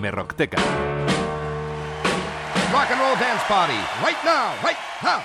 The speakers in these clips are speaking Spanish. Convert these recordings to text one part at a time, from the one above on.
FM Rockteca. Rock and roll dance party, right now, right now.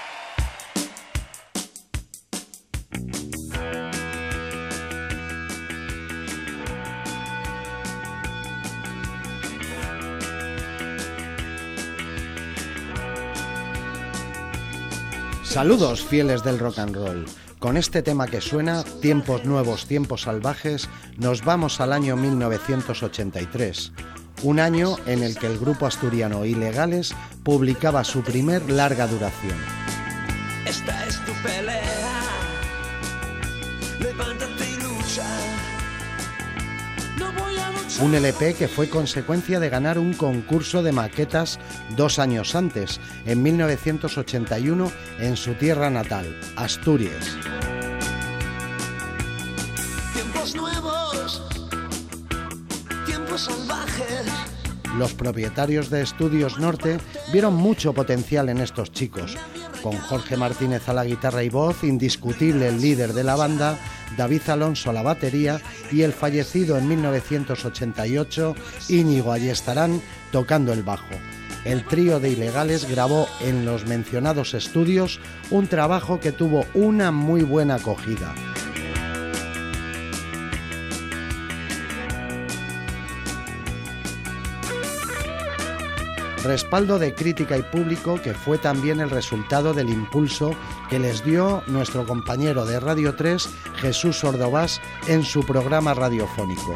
Saludos fieles del rock and roll. Con este tema que suena, Tiempos nuevos, tiempos salvajes, nos vamos al año 1983, un año en el que el grupo asturiano Ilegales publicaba su primer larga duración. Esta es tu pelea, levántate y lucha. No voy a luchar. Un LP que fue consecuencia de ganar un concurso de maquetas 2 años antes, en 1981, en su tierra natal, Asturias. Tiempos nuevos, tiempos salvajes. Los propietarios de Estudios Norte vieron mucho potencial en estos chicos, con Jorge Martínez a la guitarra y voz, indiscutible el líder de la banda, David Alonso a la batería y el fallecido en 1988 Íñigo Ayestarán tocando el bajo. El trío de Ilegales grabó en los mencionados estudios un trabajo que tuvo una muy buena acogida. Respaldo de crítica y público que fue también el resultado del impulso que les dio nuestro compañero de Radio 3, Jesús Ordovás, en su programa radiofónico.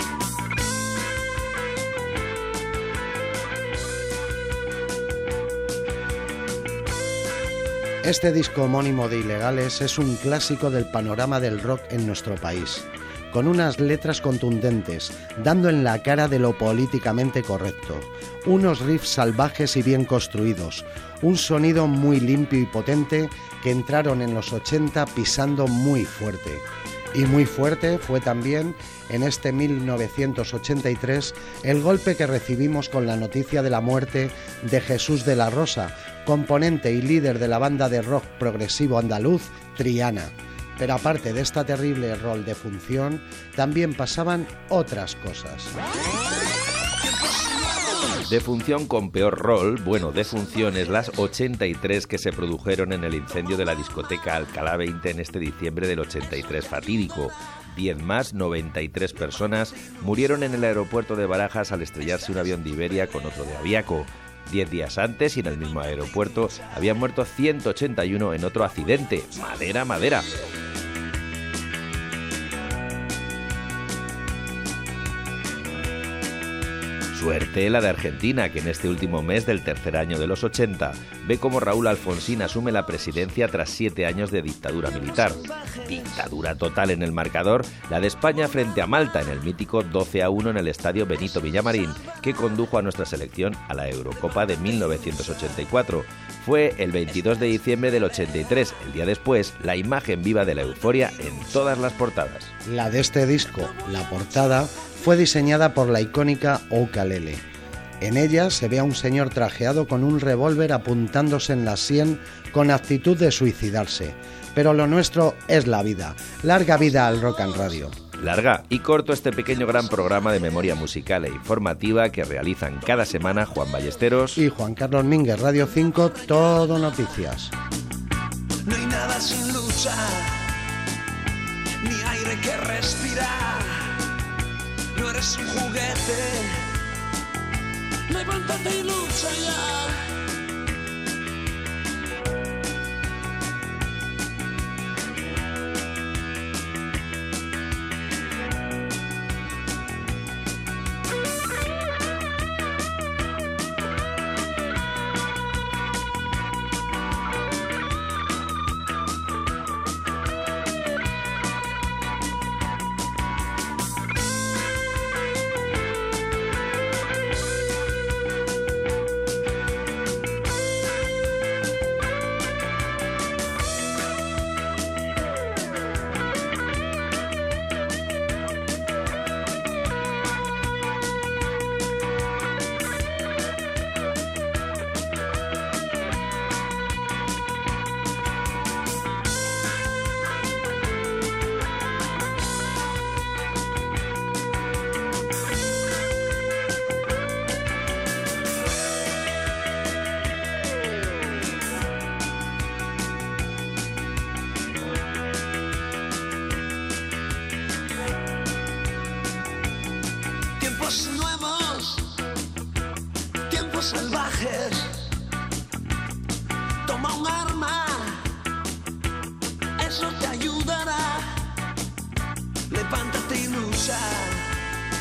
Este disco homónimo de Ilegales es un clásico del panorama del rock en nuestro país, con unas letras contundentes, dando en la cara de lo políticamente correcto, unos riffs salvajes y bien construidos, un sonido muy limpio y potente que entraron en los 80 pisando muy fuerte. Y muy fuerte fue también, en este 1983, el golpe que recibimos con la noticia de la muerte de Jesús de la Rosa, componente y líder de la banda de rock progresivo andaluz, Triana. Pero aparte de esta terrible rol de función, también pasaban otras cosas. Defunción con peor rol, bueno, defunciones las 83 que se produjeron en el incendio de la discoteca Alcalá 20 en este diciembre del 83 fatídico. 10 más, 93 personas, murieron en el aeropuerto de Barajas al estrellarse un avión de Iberia con otro de Aviaco. 10 días antes, y en el mismo aeropuerto, habían muerto 181 en otro accidente. Madera, madera. Suerte la de Argentina, que en este último mes del tercer año de los 80 ve cómo Raúl Alfonsín asume la presidencia tras 7 años de dictadura militar. Dictadura total en el marcador, la de España frente a Malta en el mítico 12-1 en el estadio Benito Villamarín, que condujo a nuestra selección a la Eurocopa de 1984. Fue el 22 de diciembre del 83, el día después, la imagen viva de la euforia en todas las portadas. La de este disco, la portada, fue diseñada por la icónica Ukulele. En ella se ve a un señor trajeado con un revólver apuntándose en la sien con actitud de suicidarse. Pero lo nuestro es la vida. Larga vida al Rock and Radio. Larga y corto este pequeño gran programa de memoria musical e informativa que realizan cada semana Juan Ballesteros y Juan Carlos Mínguez, Radio 5, Todo Noticias. No hay nada sin lucha, ni aire que respirar. No eres un juguete, levántate y lucha ya. con arma, eso te ayudará. Levántate y lucha,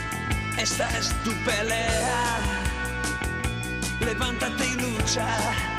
esta es tu pelea. Levántate y lucha.